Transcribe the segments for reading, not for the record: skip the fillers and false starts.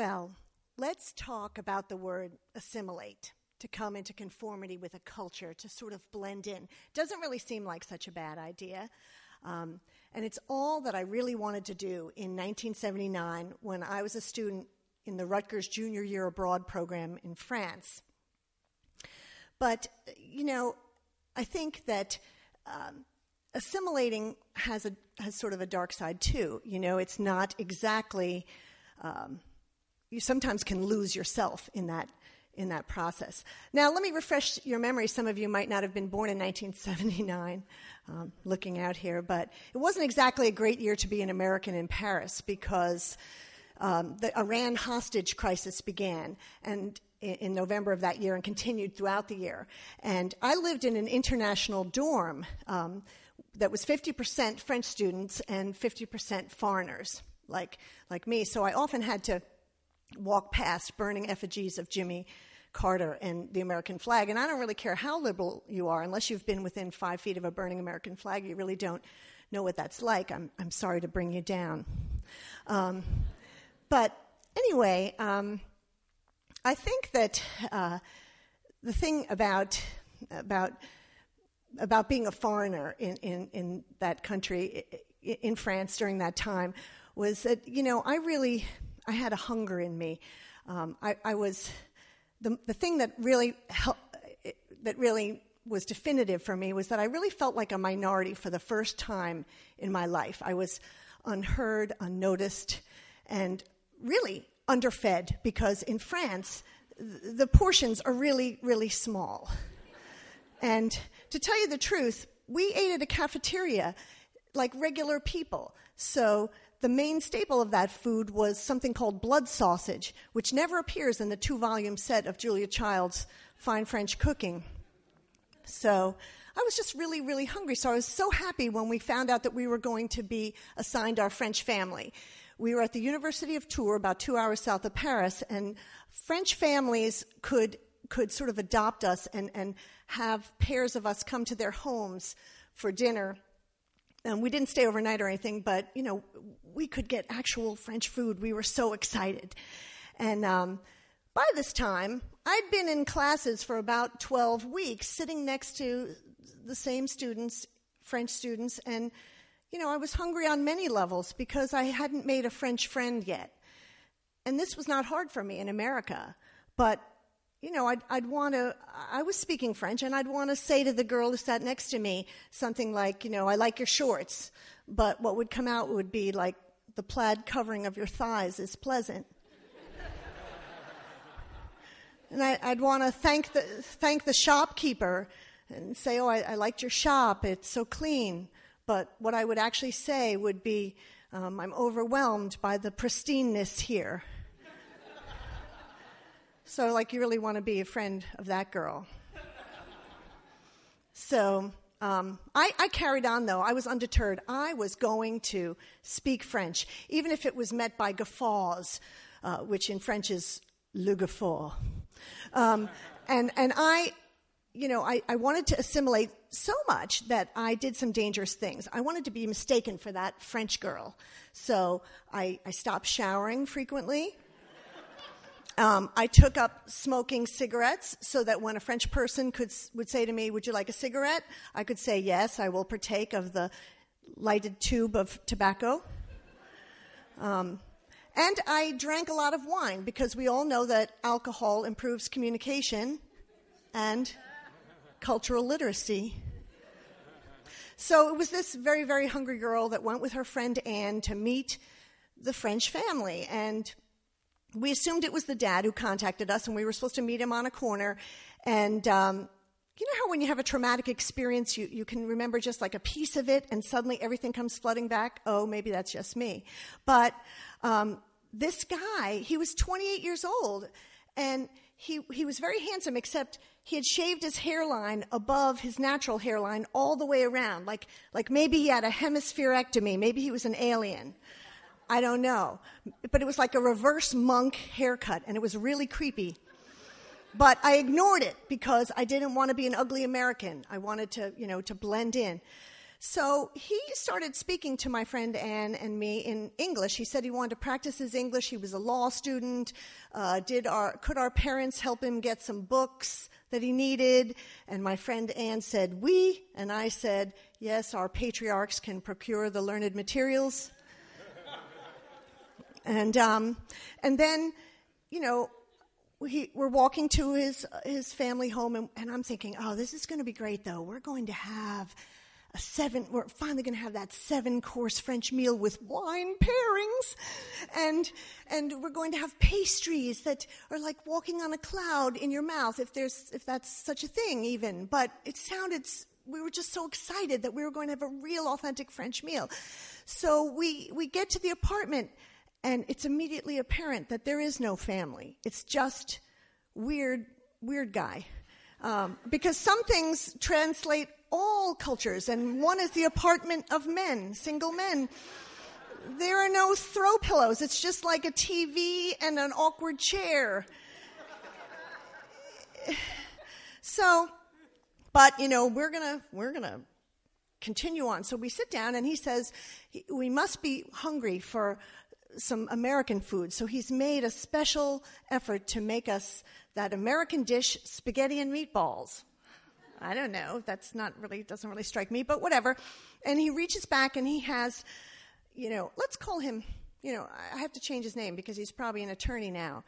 Well, let's talk about the word assimilate, to come into conformity with a culture, to sort of blend in. Doesn't really seem like such a bad idea. And it's all that I really wanted to do in 1979 when I was a student in the Rutgers Junior Year Abroad program in France. But, I think that assimilating has sort of a dark side too. It's not exactly, you sometimes can lose yourself in that process. Now, let me refresh your memory. Some of you might not have been born in 1979, looking out here, but it wasn't exactly a great year to be an American in Paris because the Iran hostage crisis began and in November of that year and continued throughout the year. And I lived in an international dorm that was 50% French students and 50% foreigners, like me. So I often had to walk past burning effigies of Jimmy Carter and the American flag. And I don't really care how liberal you are, unless you've been within 5 feet of a burning American flag, you really don't know what that's like. I'm sorry to bring you down. But anyway, I think that the thing about being a foreigner in that country, in France during that time, was that, I had a hunger in me. I was the thing that really was definitive for me was that I really felt like a minority for the first time in my life. I was unheard, unnoticed, and really underfed because in France, the portions are really, really small. And to tell you the truth, we ate at a cafeteria like regular people. So the main staple of that food was something called blood sausage, which never appears in the 2-volume set of Julia Child's Fine French Cooking. So I was just really, really hungry. So I was so happy when we found out that we were going to be assigned our French family. We were at the University of Tours, about 2 hours south of Paris, and French families could sort of adopt us and have pairs of us come to their homes for dinner. And we didn't stay overnight or anything, but, we could get actual French food. We were so excited. And by this time, I'd been in classes for about 12 weeks, sitting next to the same students, French students, and I was hungry on many levels because I hadn't made a French friend yet. And this was not hard for me in America. But, I was speaking French, and I'd want to say to the girl who sat next to me something like, I like your shorts. But what would come out would be like, the plaid covering of your thighs is pleasant. And I'd want to thank the shopkeeper and say, I liked your shop, it's so clean. But what I would actually say would be, I'm overwhelmed by the pristineness here. So, you really want to be a friend of that girl. So, I carried on, though. I was undeterred. I was going to speak French, even if it was met by guffaws, which in French is le guffaw. And I wanted to assimilate so much that I did some dangerous things. I wanted to be mistaken for that French girl. So I stopped showering frequently. I took up smoking cigarettes so that when a French person would say to me, would you like a cigarette? I could say, yes, I will partake of the lighted tube of tobacco. And I drank a lot of wine because we all know that alcohol improves communication and cultural literacy. So it was this very, very hungry girl that went with her friend Anne to meet the French family. And we assumed it was the dad who contacted us, and we were supposed to meet him on a corner. And you know how when you have a traumatic experience, you can remember just like a piece of it, and suddenly everything comes flooding back? Oh, maybe that's just me. But this guy, he was 28 years old, and he was very handsome, except he had shaved his hairline above his natural hairline all the way around, like maybe he had a hemispherectomy, maybe he was an alien. I don't know. But it was like a reverse monk haircut, and it was really creepy. But I ignored it because I didn't want to be an ugly American. I wanted to, to blend in. So he started speaking to my friend Anne and me in English. He said he wanted to practice his English. He was a law student. Could our parents help him get some books that he needed? And my friend Anne said, "Oui." And I said, "Yes, our patriarchs can procure the learned materials." And then, we're walking to his family home, and I'm thinking, oh, this is going to be great, though. We're going to have we're finally going to have that 7-course French meal with wine pairings, and we're going to have pastries that are like walking on a cloud in your mouth, if that's such a thing even. But we were just so excited that we were going to have a real authentic French meal. So we get to the apartment, and it's immediately apparent that there is no family. It's just weird guy. Because some things translate all cultures, and one is the apartment of men, single men. There are no throw pillows. It's just like a TV and an awkward chair. So, but we're gonna continue on. So we sit down, and he says we must be hungry for some American food. So he's made a special effort to make us that American dish, spaghetti and meatballs. I don't know. Doesn't really strike me, but whatever. And he reaches back, and he has, let's call him, I have to change his name because he's probably an attorney now.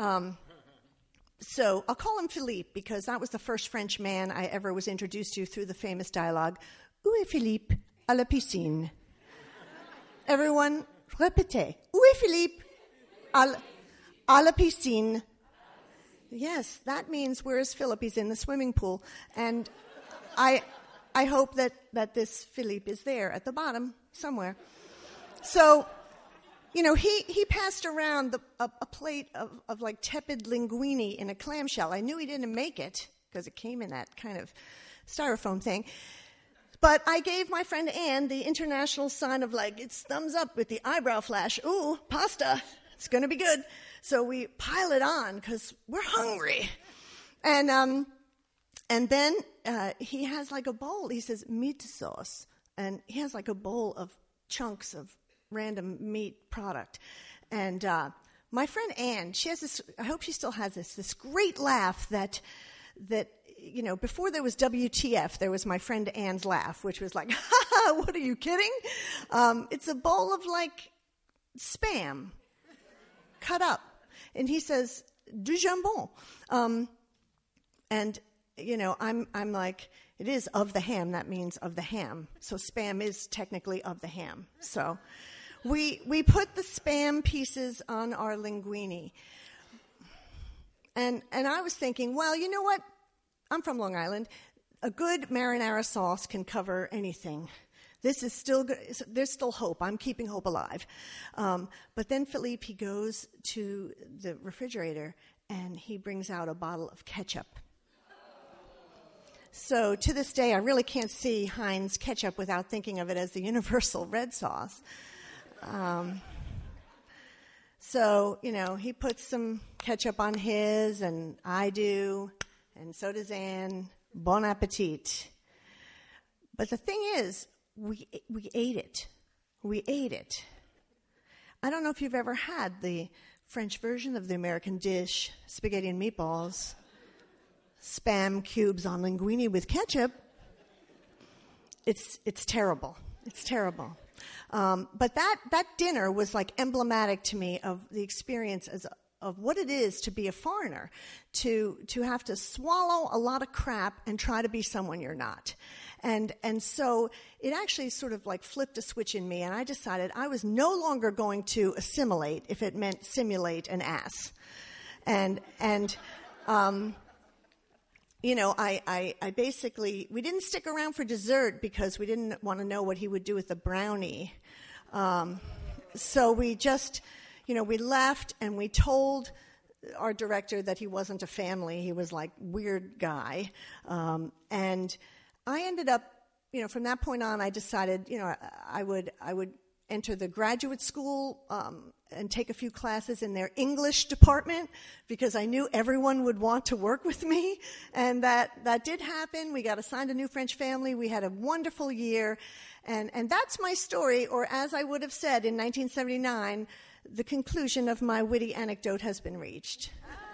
So I'll call him Philippe, because that was the first French man I ever was introduced to through the famous dialogue, "Où est Philippe? À la piscine." Everyone, répétez. "Où est Philippe? À la piscine." Yes, that means where's Philip? He's in the swimming pool. And I hope that this Philippe is there at the bottom somewhere. So, he passed around a plate of like tepid linguine in a clamshell. I knew he didn't make it because it came in that kind of styrofoam thing. But I gave my friend Anne the international sign of like, it's thumbs up with the eyebrow flash. Ooh, pasta. It's going to be good. So we pile it on because we're hungry. And then he has like a bowl. He says, meat sauce. And he has like a bowl of chunks of random meat product. And my friend Anne, she has this, I hope she still has this great laugh that before there was WTF, there was my friend Anne's laugh, which was like, ha ha, what are you kidding? It's a bowl of like Spam cut up. And he says, du jambon. And, I'm like, it is of the ham. That means of the ham. So Spam is technically of the ham. So we put the Spam pieces on our linguine. And I was thinking, well, you know what? I'm from Long Island. A good marinara sauce can cover anything. This is still good. There's still hope. I'm keeping hope alive. But then Philippe, he goes to the refrigerator, and he brings out a bottle of ketchup. So to this day, I really can't see Heinz ketchup without thinking of it as the universal red sauce. So, he puts some ketchup on his, and I do, and so does Anne. Bon appetit. But the thing is, we ate it. We ate it. I don't know if you've ever had the French version of the American dish, spaghetti and meatballs, Spam cubes on linguine with ketchup. It's terrible. It's terrible. But that dinner was like emblematic to me of the experience of what it is to be a foreigner, to have to swallow a lot of crap and try to be someone you're not. And so it actually sort of like flipped a switch in me, and I decided I was no longer going to assimilate if it meant simulate an ass. I basically, we didn't stick around for dessert because we didn't want to know what he would do with the brownie. So we just, we left, and we told our director that he wasn't a family. He was like weird guy. And I ended up, from that point on, I decided, I would enter the graduate school and take a few classes in their English department because I knew everyone would want to work with me. And that did happen. We got assigned a new French family. We had a wonderful year. And that's my story, or as I would have said in 1979, the conclusion of my witty anecdote has been reached.